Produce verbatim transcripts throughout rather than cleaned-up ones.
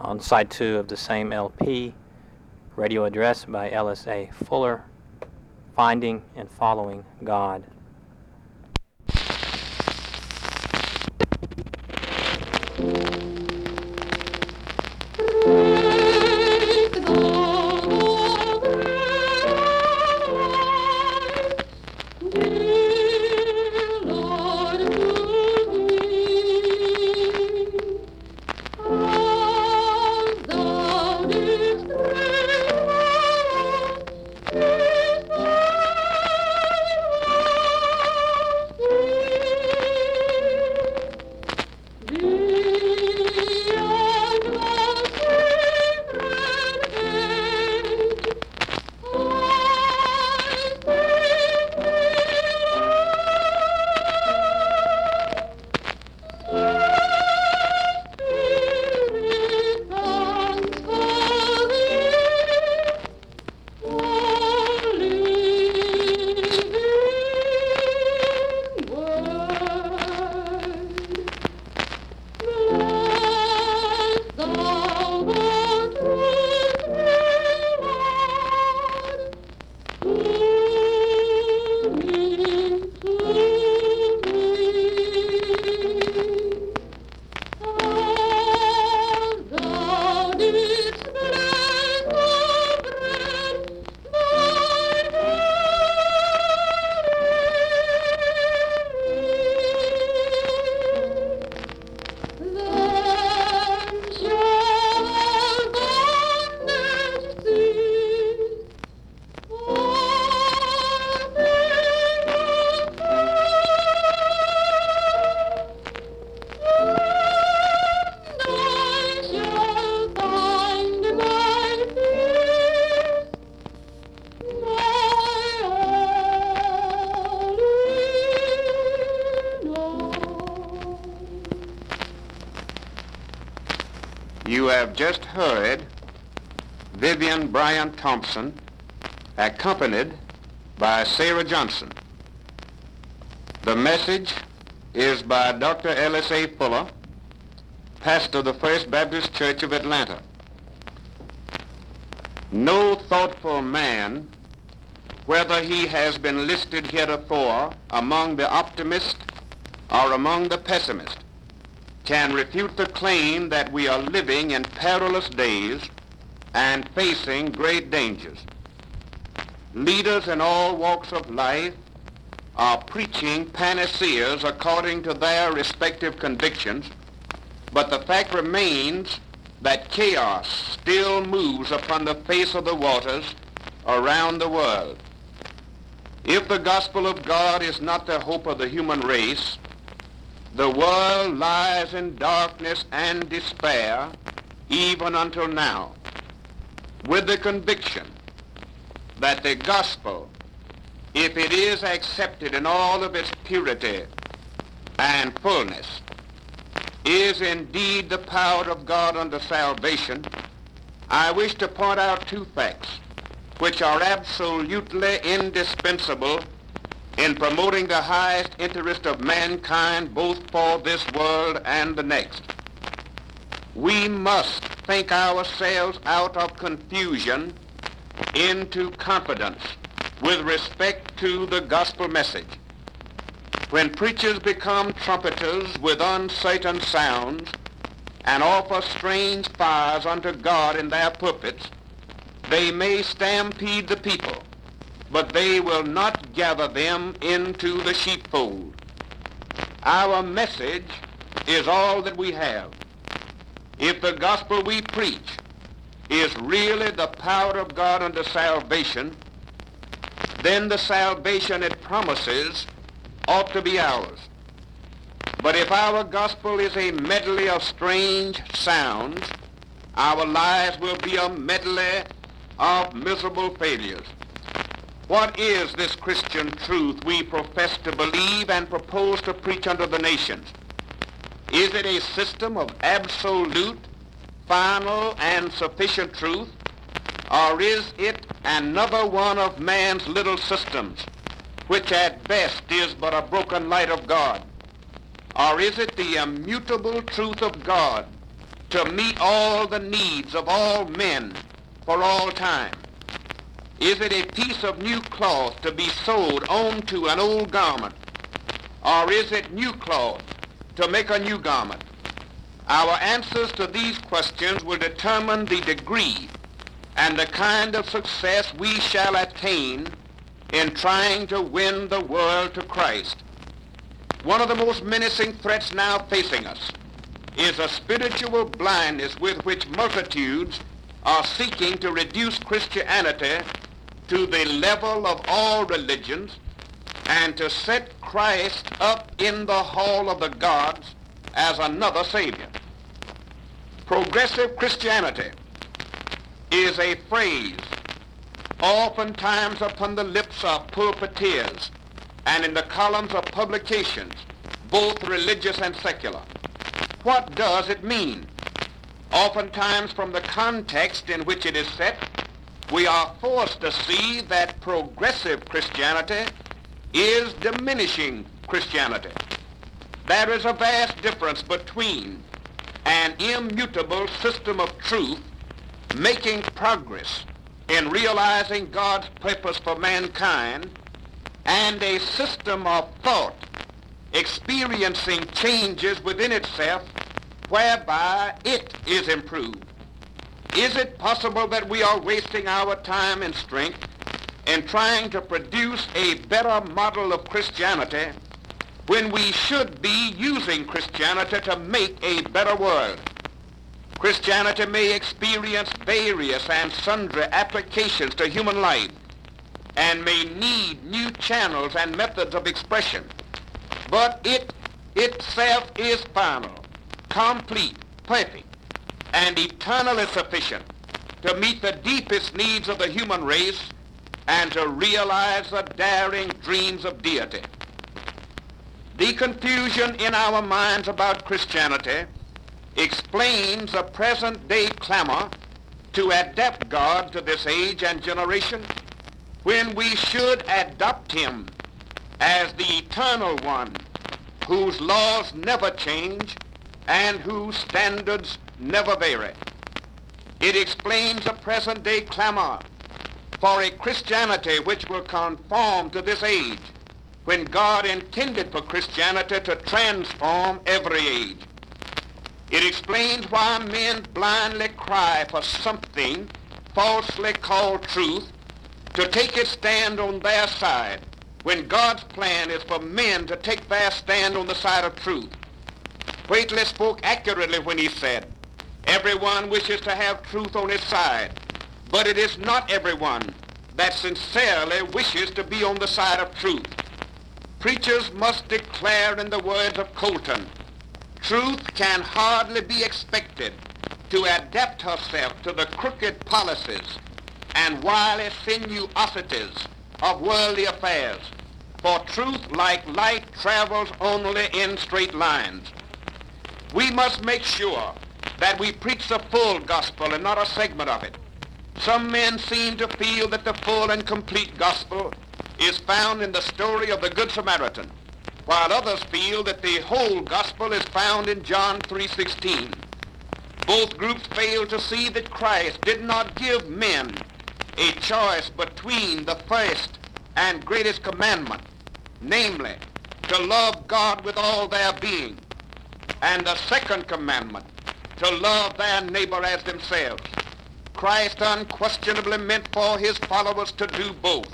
on side two of the same L P, radio address by L S A Fuller, Finding and Following God. You have just heard Vivian Bryant Thompson, accompanied by Sarah Johnson. The message is by Doctor L S A Fuller, pastor of the First Baptist Church of Atlanta. No thoughtful man, whether he has been listed heretofore among the optimists or among the pessimists, can refute the claim that we are living in perilous days and facing great dangers. Leaders in all walks of life are preaching panaceas according to their respective convictions, but the fact remains that chaos still moves upon the face of the waters around the world. If the gospel of God is not the hope of the human race, the world lies in darkness and despair even until now, with the conviction that the gospel, if it is accepted in all of its purity and fullness, is indeed the power of God unto salvation. I wish to point out two facts which are absolutely indispensable in promoting the highest interest of mankind, both for this world and the next. We must think ourselves out of confusion into confidence with respect to the gospel message. When preachers become trumpeters with uncertain sounds and offer strange fires unto God in their pulpits, they may stampede the people, but they will not gather them into the sheepfold. Our message is all that we have. If the gospel we preach is really the power of God unto salvation, then the salvation it promises ought to be ours. But if our gospel is a medley of strange sounds, our lives will be a medley of miserable failures. What is this Christian truth we profess to believe and propose to preach unto the nations? Is it a system of absolute, final, and sufficient truth? Or is it another one of man's little systems, which at best is but a broken light of God? Or is it the immutable truth of God, to meet all the needs of all men for all time? Is it a piece of new cloth to be sewed onto an old garment? Or is it new cloth to make a new garment? Our answers to these questions will determine the degree and the kind of success we shall attain in trying to win the world to Christ. One of the most menacing threats now facing us is a spiritual blindness with which multitudes are seeking to reduce Christianity to the level of all religions and to set Christ up in the hall of the gods as another Savior. Progressive Christianity is a phrase oftentimes upon the lips of pulpiteers and in the columns of publications, both religious and secular. What does it mean? Oftentimes from the context in which it is set, we are forced to see that progressive Christianity is diminishing Christianity. There is a vast difference between an immutable system of truth making progress in realizing God's purpose for mankind and a system of thought experiencing changes within itself whereby it is improved. Is it possible that we are wasting our time and strength in trying to produce a better model of Christianity when we should be using Christianity to make a better world? Christianity may experience various and sundry applications to human life and may need new channels and methods of expression, but it itself is final, complete, perfect, and eternally sufficient to meet the deepest needs of the human race and to realize the daring dreams of deity. The confusion in our minds about Christianity explains the present-day clamor to adapt God to this age and generation when we should adopt him as the eternal one whose laws never change and whose standards never vary. It explains the present-day clamor for a Christianity which will conform to this age when God intended for Christianity to transform every age. It explains why men blindly cry for something falsely called truth to take its stand on their side when God's plan is for men to take their stand on the side of truth. Whately spoke accurately when he said, everyone wishes to have truth on his side, but it is not everyone that sincerely wishes to be on the side of truth. Preachers must declare in the words of Colton, truth can hardly be expected to adapt herself to the crooked policies and wily sinuosities of worldly affairs, for truth like light travels only in straight lines. We must make sure that we preach the full gospel and not a segment of it. Some men seem to feel that the full and complete gospel is found in the story of the Good Samaritan, while others feel that the whole gospel is found in John three sixteen. Both groups fail to see that Christ did not give men a choice between the first and greatest commandment, namely, to love God with all their being, and the second commandment, to love their neighbor as themselves. Christ unquestionably meant for his followers to do both.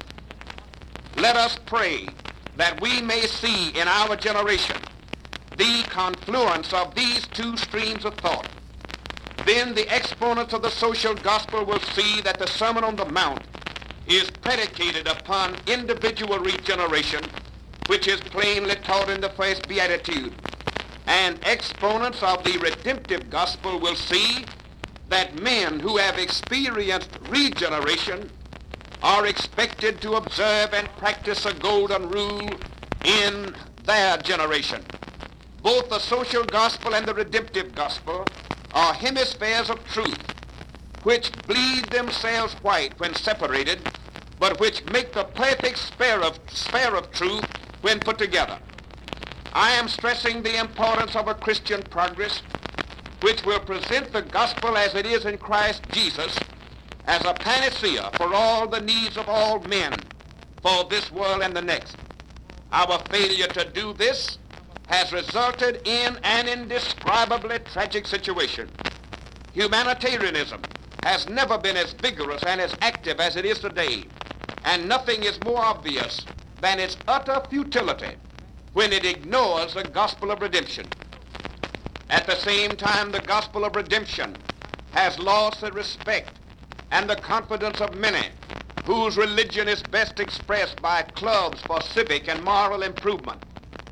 Let us pray that we may see in our generation the confluence of these two streams of thought. Then the exponents of the social gospel will see that the Sermon on the Mount is predicated upon individual regeneration, which is plainly taught in the first beatitude. And exponents of the redemptive gospel will see that men who have experienced regeneration are expected to observe and practice a golden rule in their generation. Both the social gospel and the redemptive gospel are hemispheres of truth, which bleed themselves white when separated, but which make the perfect sphere of, sphere of truth when put together. I am stressing the importance of a Christian progress which will present the gospel as it is in Christ Jesus as a panacea for all the needs of all men for this world and the next. Our failure to do this has resulted in an indescribably tragic situation. Humanitarianism has never been as vigorous and as active as it is today, and nothing is more obvious than its utter futility when it ignores the gospel of redemption. At the same time, the gospel of redemption has lost the respect and the confidence of many whose religion is best expressed by clubs for civic and moral improvement.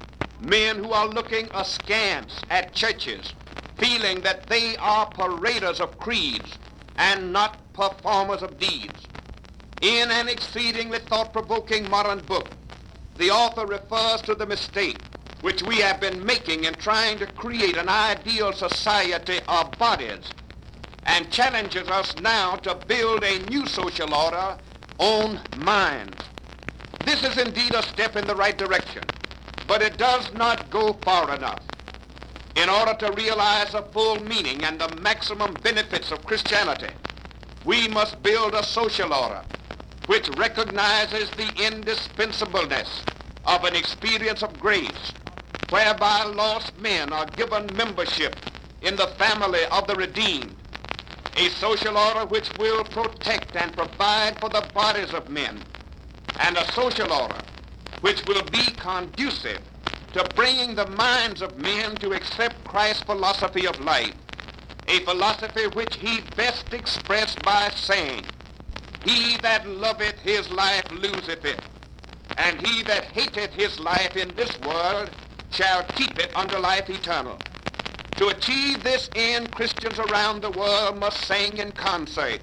Men who are looking askance at churches, feeling that they are paraders of creeds and not performers of deeds. In an exceedingly thought-provoking modern book, the author refers to the mistake which we have been making in trying to create an ideal society of bodies, and challenges us now to build a new social order on minds. This is indeed a step in the right direction, but it does not go far enough. In order to realize the full meaning and the maximum benefits of Christianity, we must build a social order which recognizes the indispensableness of an experience of grace, whereby lost men are given membership in the family of the redeemed, a social order which will protect and provide for the bodies of men, and a social order which will be conducive to bringing the minds of men to accept Christ's philosophy of life, a philosophy which he best expressed by saying, "He that loveth his life loseth it, and he that hateth his life in this world shall keep it unto life eternal." To achieve this end, Christians around the world must sing in concert,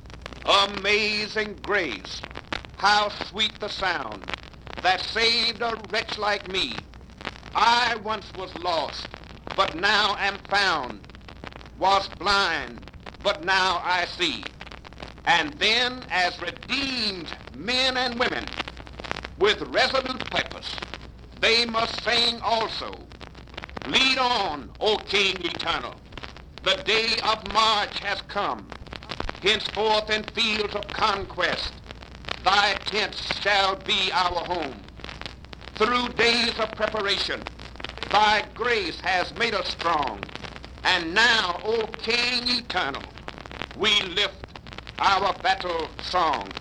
"Amazing grace, how sweet the sound that saved a wretch like me. I once was lost, but now am found, was blind, but now I see." And then, as redeemed men and women with resolute purpose, they must sing also, "Lead on, O King eternal, the day of March has come. Henceforth in fields of conquest, thy tents shall be our home. Through days of preparation, thy grace has made us strong. And now, O King eternal, we lift our battle song."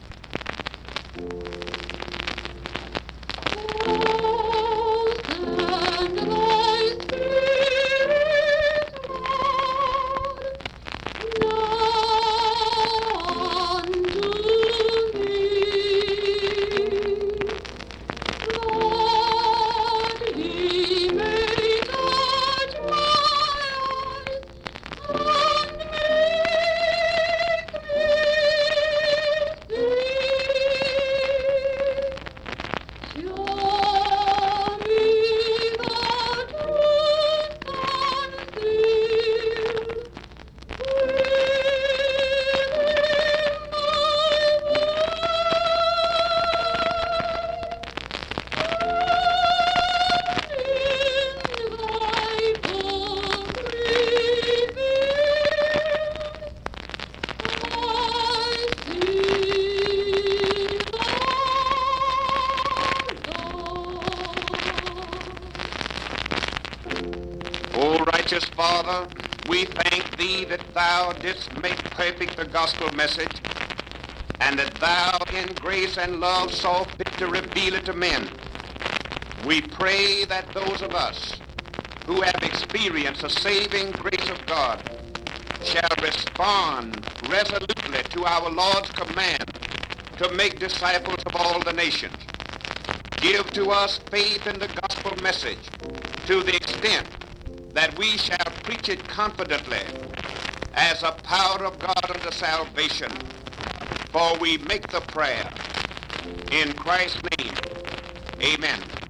Righteous Father, we thank thee that thou didst make perfect the gospel message, and that thou in grace and love saw fit to reveal it to men. We pray that those of us who have experienced the saving grace of God shall respond resolutely to our Lord's command to make disciples of all the nations. Give to us faith in the gospel message to the extent that we shall preach it confidently as a power of God unto salvation. For we make the prayer in Christ's name. Amen.